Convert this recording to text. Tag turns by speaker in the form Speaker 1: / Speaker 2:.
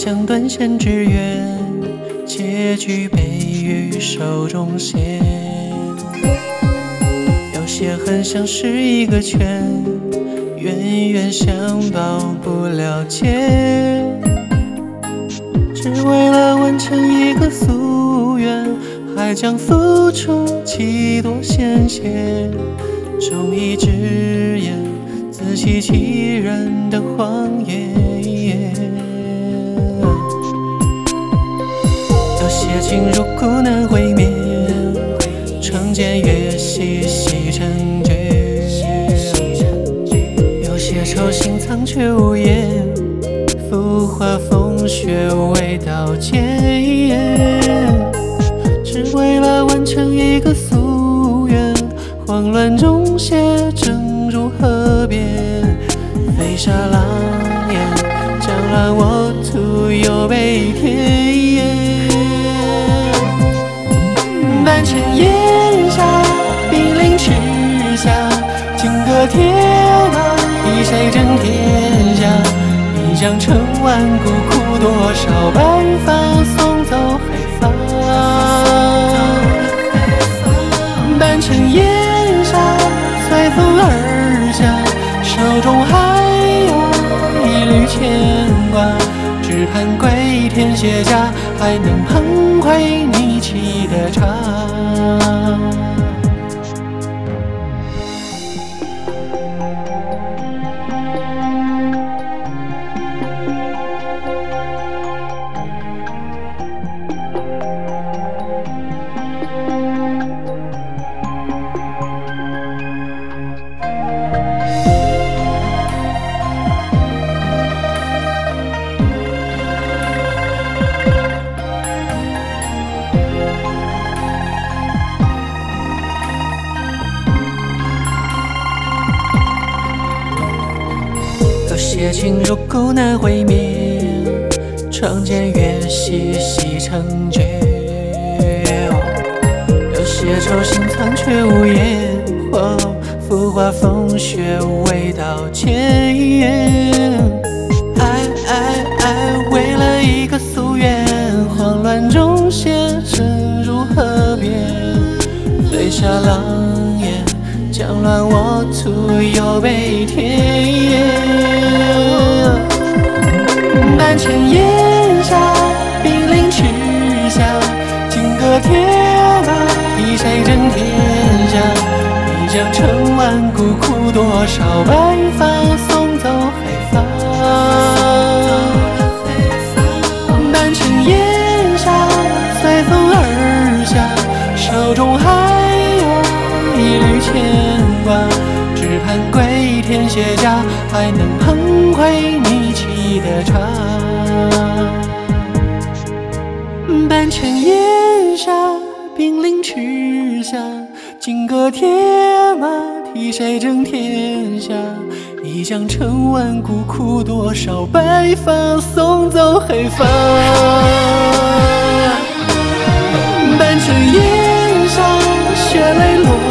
Speaker 1: 像断线之缘，结局被于手中线。有些很像是一个圈，远远想到不了解，只为了完成一个夙愿，还将付出几多鲜血，忠义直言，自欺欺人的谎言。有些情如故难会面，成茧越细细成绝。有些愁心藏却无言，浮华风雪未道歉。只为了完成一个夙愿，慌乱中写正如河边，飞沙狼烟，将乱我徒有悲天。半城烟霞，兵临池下，金戈铁马，替谁争天下？一将成万骨，哭多少白发送走黑发。半城烟霞，随风而下，手中还有一缕牵挂，只盼归天卸甲，还能捧回你沏的茶。有些情如故难会面，成茧越细细成绝。有些愁心藏却无言，浮华风雪未道歉。爱，为了一个夙愿，慌乱中写正如河边，飞沙狼烟，将乱我徒有悲天。半城烟霞，兵临池下，金戈铁马，替谁争天下？一将成万骨，哭多少白发送走黑发。半城烟霞，随风而下，手中还有一缕牵挂，只盼归天卸甲，还能捧回你沏的茶。半城烟霞，兵临池下，金戈铁马，替谁争天下？一将成万骨，哭多少白发送走黑发。半城烟霞，血泪落